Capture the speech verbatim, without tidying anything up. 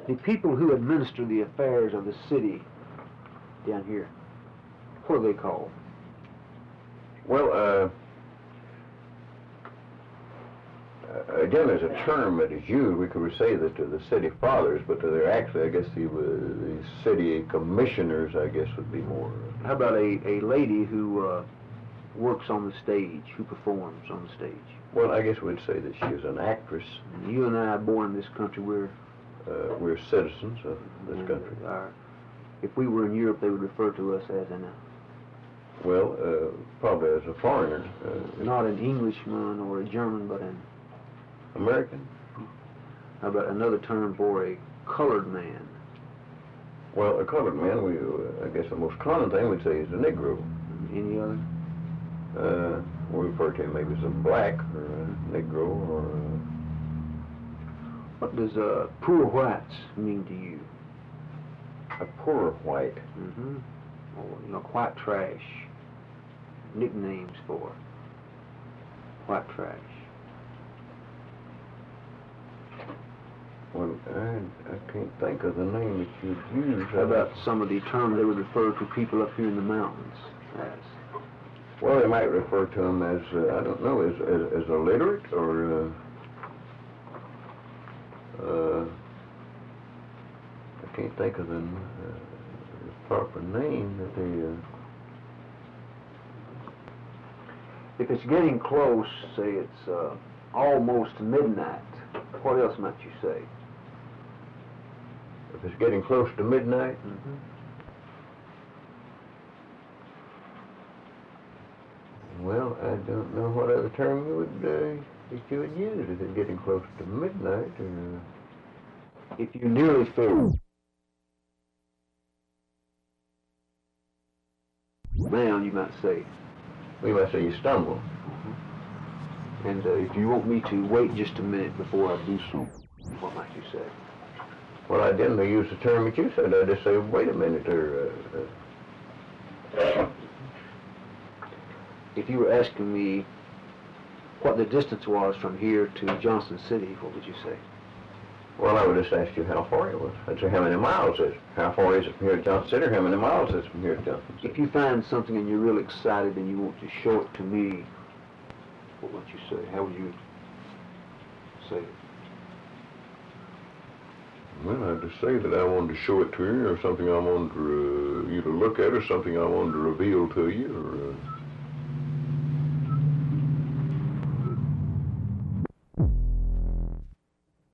The people who administer the affairs of the city down here, what are they called? Well, uh, uh, again, there's a term that is used. We could say that to the city fathers, but they're actually, I guess, the, uh, the city commissioners, I guess, would be more. Uh, How about a, a lady who uh, works on the stage, who performs on the stage? Well, I guess we'd say that she is an actress. And you and I are born in this country. We're uh, we're citizens of this country. Our, if we were in Europe, they would refer to us as an. Well, uh, probably as a foreigner. Uh, not an Englishman or a German, but an American. How about another term for a colored man? Well, a colored man, we uh, I guess the most common thing we'd say is a Negro. Any other? Uh, we refer to him maybe as a black or a Negro or. A, what does uh, poor whites mean to you? A poor white. Mm-hmm. Or you know, white trash. Nicknames for white trash. Well, I, I can't think of the name that you'd use. How about some of the terms they would refer to people up here in the mountains as? Well, they might refer to them as, uh, I don't know, as, as, as illiterate or, uh, uh, I can't think of the, uh, the proper name that they, uh, if it's getting close, say it's uh, almost midnight, what else might you say? If it's getting close to midnight? Mm-hmm. Well, I don't know what other term you would, uh, that you would use if it's getting close to midnight, or... Uh... If you nearly fail. Down, you might say. We might say you stumble. Mm-hmm. And uh, if you want me to wait just a minute before I do so, what might you say? Well, I didn't use the term that you said. I just say, wait a minute, or... Uh, uh... If you were asking me what the distance was from here to Johnson City, what would you say? Well, I would just ask you how far it was. I'd say how many miles is it? How far is it from here to Johnson City? How many miles is it from here to Johnson City? If you find something and you're real excited and you want to show it to me, what would you say? How would you say it? Well, I'd just say that I wanted to show it to you, or something I wanted to, uh, you to look at, or something I wanted to reveal to you, or... Uh,